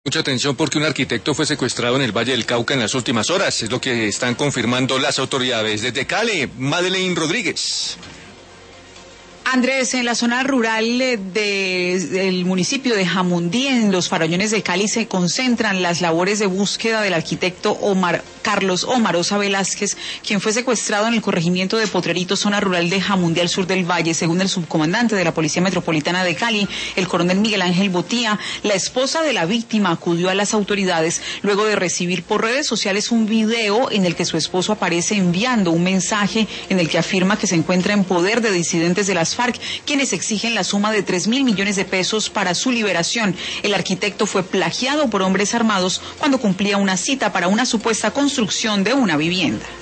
Mucha atención porque un arquitecto fue secuestrado en el Valle del Cauca en las últimas horas, es lo que están confirmando las autoridades. Desde Cali, Madeleine Rodríguez. Andrés, en la zona rural del municipio de Jamundí, en los Farallones de Cali, se concentran las labores de búsqueda del arquitecto Carlos Omarosa Velázquez, quien fue secuestrado en el corregimiento de Potrerito, zona rural de Jamundí, al sur del valle. Según el subcomandante de la Policía Metropolitana de Cali, el coronel Miguel Ángel Botía, la esposa de la víctima acudió a las autoridades luego de recibir por redes sociales un video en el que su esposo aparece enviando un mensaje en el que afirma que se encuentra en poder de disidentes de las FARC, quienes exigen la suma de 3.000 millones de pesos para su liberación. El arquitecto fue plagiado por hombres armados cuando cumplía una cita para una supuesta construcción de una vivienda.